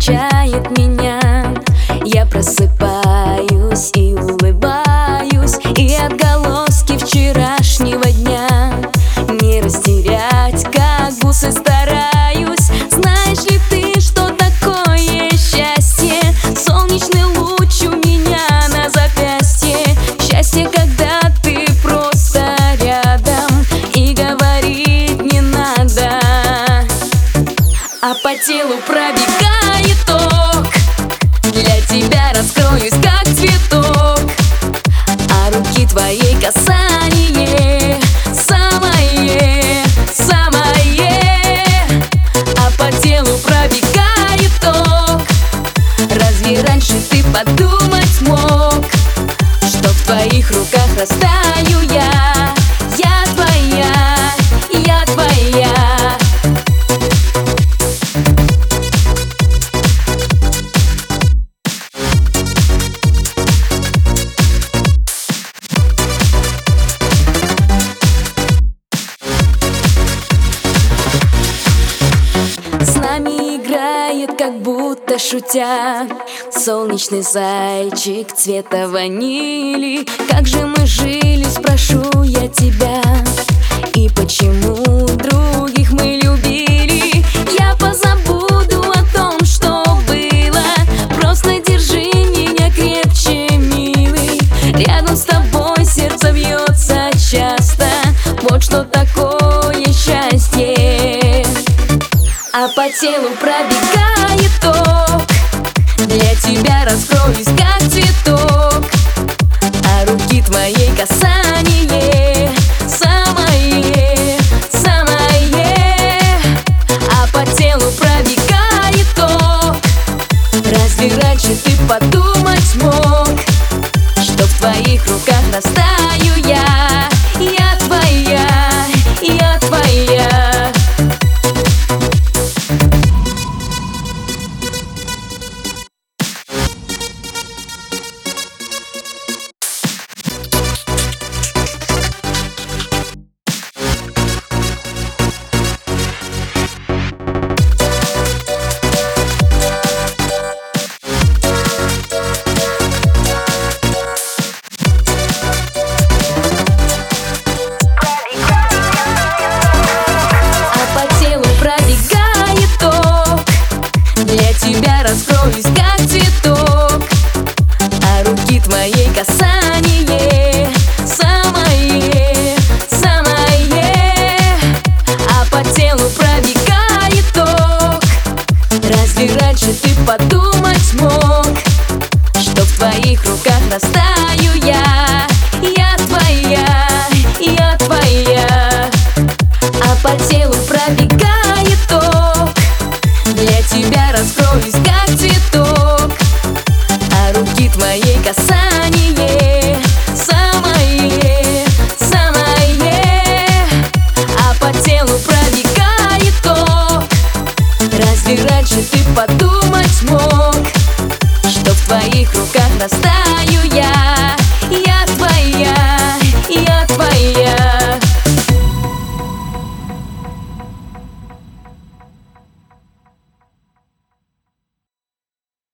встречает меня. Я просыпаюсь и улыбаюсь, и отголоски вчерашнего дня не растерять, как бусы стараюсь. Знаешь ли ты, что такое счастье? Солнечный луч у меня на запястье. Счастье, когда ты просто рядом и говорить не надо, а по телу пробегает ток. Для тебя раскроюсь, как цветок, а руки твоей касание самое, самое. А по телу пробегает ток. Разве раньше ты подумать мог, что в твоих руках растаю я? Я твоя, я твоя. С нами играет, как будто шутя, солнечный зайчик цвета ванили. Как же мы жили, спрошу я тебя, и почему других мы любили? Я позабуду о том, что было. Просто держи меня крепче, милый. Рядом с тобой сердце бьется часто. Вот что такое счастье. А по телу пробегает ток. Для тебя раскроюсь, как цветок, а руки твоей касание самое, самое. А по телу пробегает ток. Разве раньше ты подумать мог, что в твоих руках растаю я? Я твоя, я твоя. Тебя раскроюсь, как цветок, а руки твоей касание самое, самое. А по телу пробегает ток. Разве раньше ты подумать мог, что в твоих руках растаю я? Я твоя, я твоя. А по телу пробегает ток. Для тебя раскроюсь, как цветок, а руки твоей касание самое, самое. А по телу пробегает ток. Разве раньше ты подумать мог, что в твоих руках растаю?